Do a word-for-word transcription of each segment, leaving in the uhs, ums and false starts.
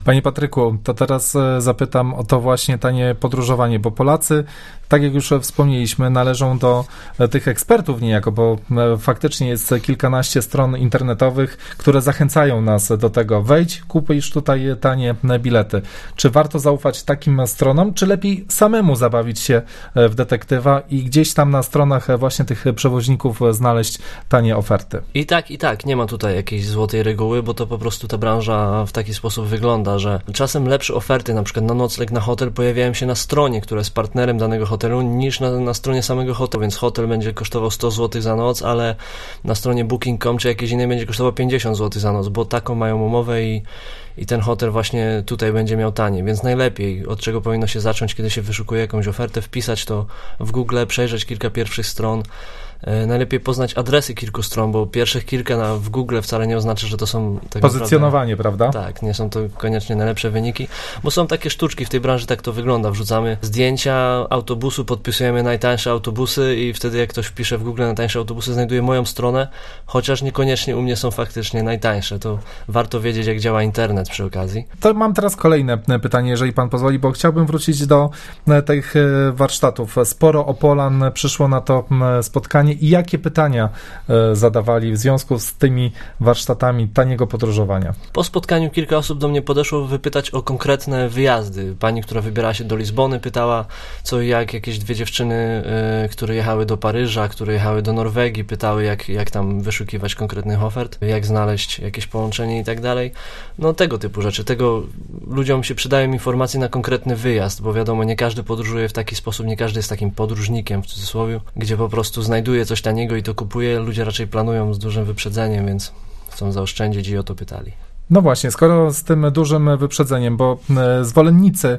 Panie Patryku, to teraz zapytam o to właśnie tanie podróżowanie, bo Polacy, tak jak już wspomnieliśmy, należą do tych ekspertów niejako, bo faktycznie jest kilkanaście stron internetowych, które zachęcają nas do tego. Wejdź, kupisz tutaj tanie bilety. Czy warto zaufać takim stronom, czy lepiej samemu zabawić się w detektywa i gdzieś tam na stronach właśnie tych przewoźników znaleźć tanie oferty? I tak, i tak. Nie ma tutaj jakiejś złotej reguły, bo to po prostu ta branża w taki sposób wygląda, że czasem lepsze oferty, na przykład na nocleg, na hotel, pojawiają się na stronie, która jest partnerem danego hotelu, niż na, na stronie samego hotelu, więc hotel będzie kosztował sto złotych za noc, ale na stronie booking kropka com czy jakiejś innej będzie kosztował pięćdziesiąt złotych za noc, bo taką mają umowę i, i ten hotel właśnie tutaj będzie miał taniej, więc najlepiej, od czego powinno się zacząć, kiedy się wyszukuje jakąś ofertę, wpisać to w Google, przejrzeć kilka pierwszych stron. Najlepiej poznać adresy kilku stron, bo pierwszych kilka na, w Google wcale nie oznacza, że to są... Tak Pozycjonowanie, naprawdę, prawda? Tak, nie są to koniecznie najlepsze wyniki, bo są takie sztuczki w tej branży, tak to wygląda. Wrzucamy zdjęcia autobusu, podpisujemy najtańsze autobusy i wtedy jak ktoś wpisze w Google najtańsze autobusy, znajduje moją stronę, chociaż niekoniecznie u mnie są faktycznie najtańsze. To warto wiedzieć, jak działa internet przy okazji. To mam teraz kolejne pytanie, jeżeli pan pozwoli, bo chciałbym wrócić do tych warsztatów. Sporo Opolan przyszło na to spotkanie. I jakie pytania zadawali w związku z tymi warsztatami taniego podróżowania? Po spotkaniu kilka osób do mnie podeszło wypytać o konkretne wyjazdy. Pani, która wybierała się do Lizbony, pytała co i jak. Jakieś dwie dziewczyny, które jechały do Paryża, które jechały do Norwegii, pytały jak, jak tam wyszukiwać konkretnych ofert, jak znaleźć jakieś połączenie i tak dalej. No tego typu rzeczy. Tego ludziom się przydają informacje na konkretny wyjazd, bo wiadomo, nie każdy podróżuje w taki sposób, nie każdy jest takim podróżnikiem w cudzysłowie, gdzie po prostu znajduje coś taniego i to kupuje. Ludzie raczej planują z dużym wyprzedzeniem, więc chcą zaoszczędzić i o to pytali. No właśnie, skoro z tym dużym wyprzedzeniem, bo zwolennicy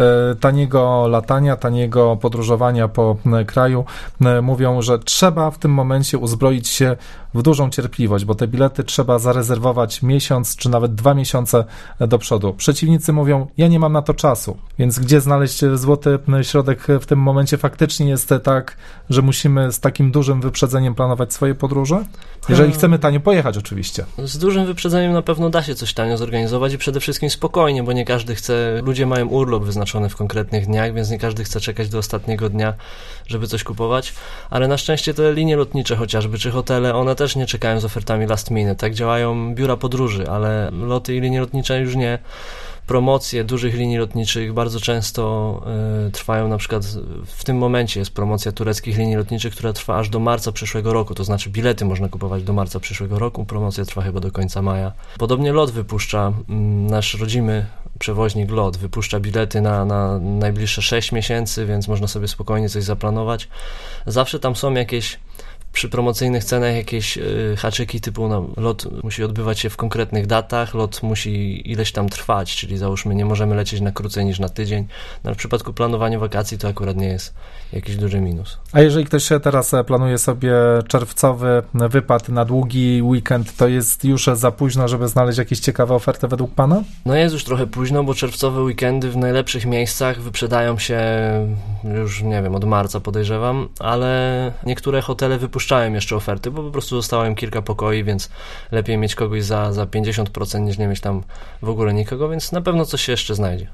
taniego latania, taniego podróżowania po kraju mówią, że trzeba w tym momencie uzbroić się w dużą cierpliwość, bo te bilety trzeba zarezerwować miesiąc czy nawet dwa miesiące do przodu. Przeciwnicy mówią, ja nie mam na to czasu, więc gdzie znaleźć złoty środek w tym momencie? Faktycznie jest tak, że musimy z takim dużym wyprzedzeniem planować swoje podróże? Jeżeli chcemy tanio pojechać oczywiście. Z dużym wyprzedzeniem na pewno da się coś tanio zorganizować i przede wszystkim spokojnie, bo nie każdy chce, ludzie mają urlop wyznaczony w konkretnych dniach, więc nie każdy chce czekać do ostatniego dnia, żeby coś kupować, ale na szczęście te linie lotnicze chociażby, czy hotele, one też nie czekają z ofertami last minute, tak działają biura podróży, ale loty i linie lotnicze już nie. Promocje dużych linii lotniczych bardzo często y, trwają, na przykład w tym momencie jest promocja tureckich linii lotniczych, która trwa aż do marca przyszłego roku, to znaczy bilety można kupować do marca przyszłego roku, promocja trwa chyba do końca maja. Podobnie LOT wypuszcza, y, nasz rodzimy przewoźnik LOT wypuszcza bilety na, na najbliższe sześć miesięcy, więc można sobie spokojnie coś zaplanować. Zawsze tam są jakieś przy promocyjnych cenach jakieś y, haczyki typu no, lot musi odbywać się w konkretnych datach, lot musi ileś tam trwać, czyli załóżmy nie możemy lecieć na krócej niż na tydzień. No, w przypadku planowania wakacji to akurat nie jest jakiś duży minus. A jeżeli ktoś teraz planuje sobie czerwcowy wypad na długi weekend, to jest już za późno, żeby znaleźć jakieś ciekawe oferty według pana? No jest już trochę późno, bo czerwcowe weekendy w najlepszych miejscach wyprzedają się już, nie wiem, od marca podejrzewam, ale niektóre hotele wypuszczają jeszcze oferty, bo po prostu zostało im kilka pokoi, więc lepiej mieć kogoś za, za pięćdziesiąt procent niż nie mieć tam w ogóle nikogo, więc na pewno coś się jeszcze znajdzie.